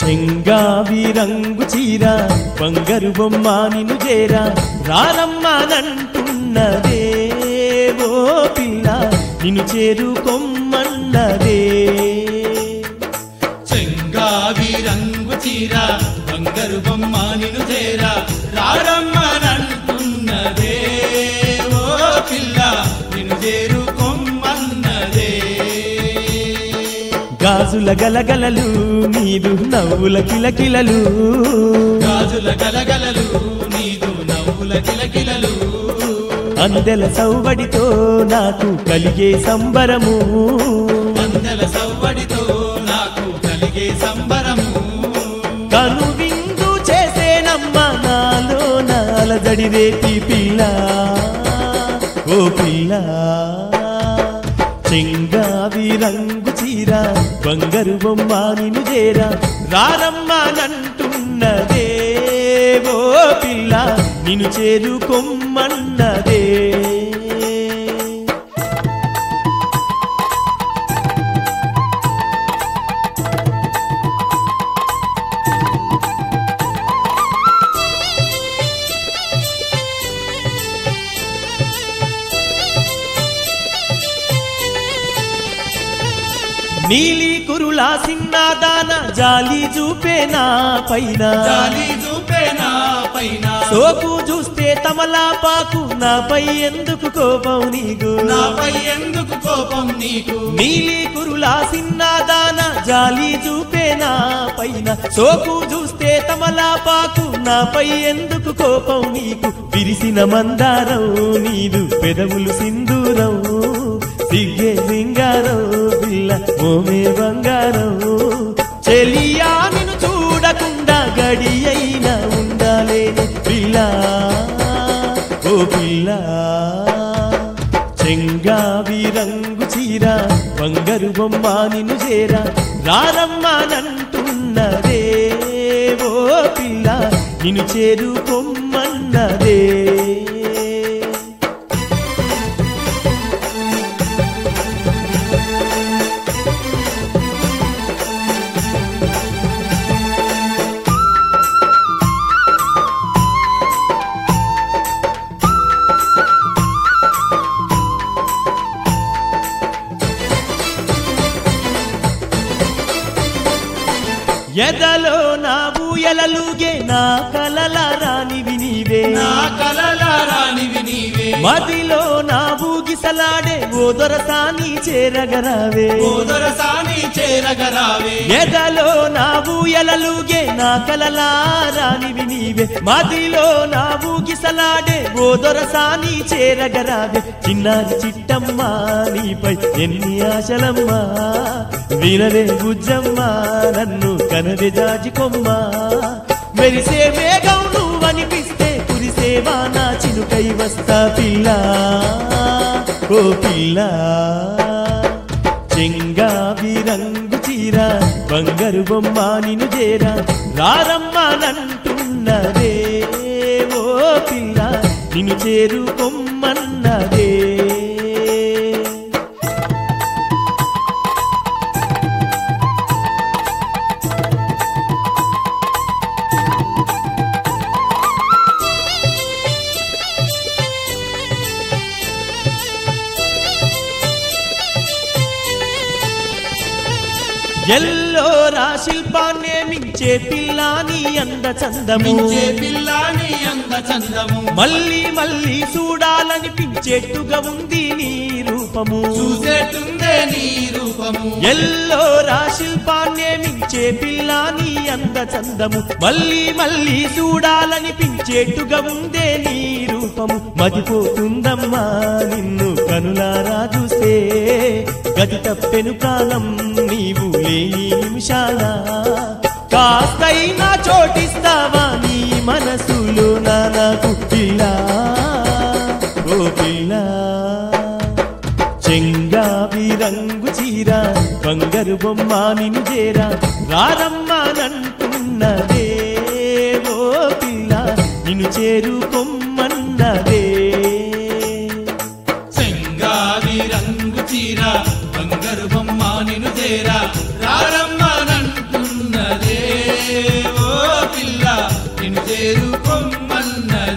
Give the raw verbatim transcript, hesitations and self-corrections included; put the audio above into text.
చెంగావి రంగు చీర బంగారు బొమ్మ నిన్ను చేరా రారమ్మానంటున్నదే ఓ పిల్ల నిన్ను చేరుకొమ్మన్నదే చెంగావి రంగు చీర బంగారు బొమ్మ నిన్ను చేరా రారమ్మనంటున్నదే ఓ పిల్ల నిన్ను చేరుకొమ్మన్నదే గాజుల గలగలలు నీదు నవ్వుల కిలకిలలు గాజుల గలగలలు నీదు నవ్వుల కిలకిలలు అందెల సౌవడితో నాకు కలిగే సంబరము అందెల సవ్వడితో నాకు కలిగే సంబరము కను విందు చేసేనమ్మ నాలో నాలజడి రేపి పిల్ల ఓ పిల్ల చెంగావి రంగు చీర బంగారు బొమ్మ నిన్ను చేరా రారమ్మానంటున్నదే ఓ పిల్ల నిన్ను చేరుకొమ్మన్నదే నీలి కురులా సిన్నాదాన జాలి చూపే నా పైన జాలి చూపే నా పైన సోకు చూస్తే తమలాపాకు నాపై ఎందుకు కోపం నీకు నాపై ఎందుకు కోపం నీకు నీలి కురులా సిన్నాదాన జాలి చూపే నా పైన సోకు చూస్తే తమలాపాకు నాపై ఎందుకు కోపం నీకు విరిసిన మందారం నీదు పెదవులు సింధూరం సిగ్గే సింగారం పిల్ల మోమే బంగారం చెలియా నిన్ను చూడకుండా గడి అయినా ఉండాలేని పిల్ల ఓ పిల్ల చెంగావి రంగు చీర బంగారు బొమ్మ నిన్ను చేరా రారమ్మానంటున్నదే ఓ పిల్ల నిన్ను చేరుకొమ్మన్నదే ఎదలో నా ఊయలలుగే నా కలల రానివి నీవే నా కలల రానివి నీవే మదిలో నా ఊగిసలాడే ఓ దొరసాని చేరగరావే ఓదరసాని చేరగరావే ఎదలో నా ఊయలలుగే నా కలల రానివి నీవే మదిలో నా ఊగిసలాడే ఓ దొరసాని చేరగరావే చిన్నారి చిట్టమ్మ నీపై ఎన్ని ఆశలమ్మా వినలే బుజ్జమ్మ నన్ను కనవే జాజికొమ్మ మెరిసే వేగం నువ్వనిపిస్తే కురిసేవా నా చినుకై వస్తా పిల్ల ఓ పిల్ల చెంగావి రంగు చీర బంగారు బొమ్మ నిన్ను చేరా రారమ్మానంటున్నదే ఓ పిల్ల నిన్ను చేరుకొమ్మన్నదే ఎల్లోరా శిల్పాన్నే మించే పిల్లాని అంద చందము మించే పిల్లాని అంద చందము మళ్ళీ మళ్ళీ చూడాలనిపించేట్టుగా ఉంది నీ రూపము చూసేటుందే నీ రూపము ఎల్లోరా శిల్పాన్నే మించే పిల్లాని అంద చందము మళ్ళీ మళ్ళీ చూడాలనిపించేట్టుగా ఉందే నీ రూపము మదిపోతుందమ్మా నిన్ను కనులారా చూస్తే గది తప్పెను కాలం నీవు లేని నిమిషాల కాస్తైనా చోటిస్తావా నీ మనసులో నాకు పిల్ల ఓ పిల్ల చెంగావి రంగు చీర బంగారు బొమ్మ నిన్ను చేరా రారమ్మానంటున్నదే ఓ పిల్ల నిన్ను చేరుకొమ్మన్నదే చెంగావి రంగు చీర బంగారు బొమ్మ నిన్ను చేరా రారమ్మనంటున్నదే నిన్ను చేరుకొమ్మన్నది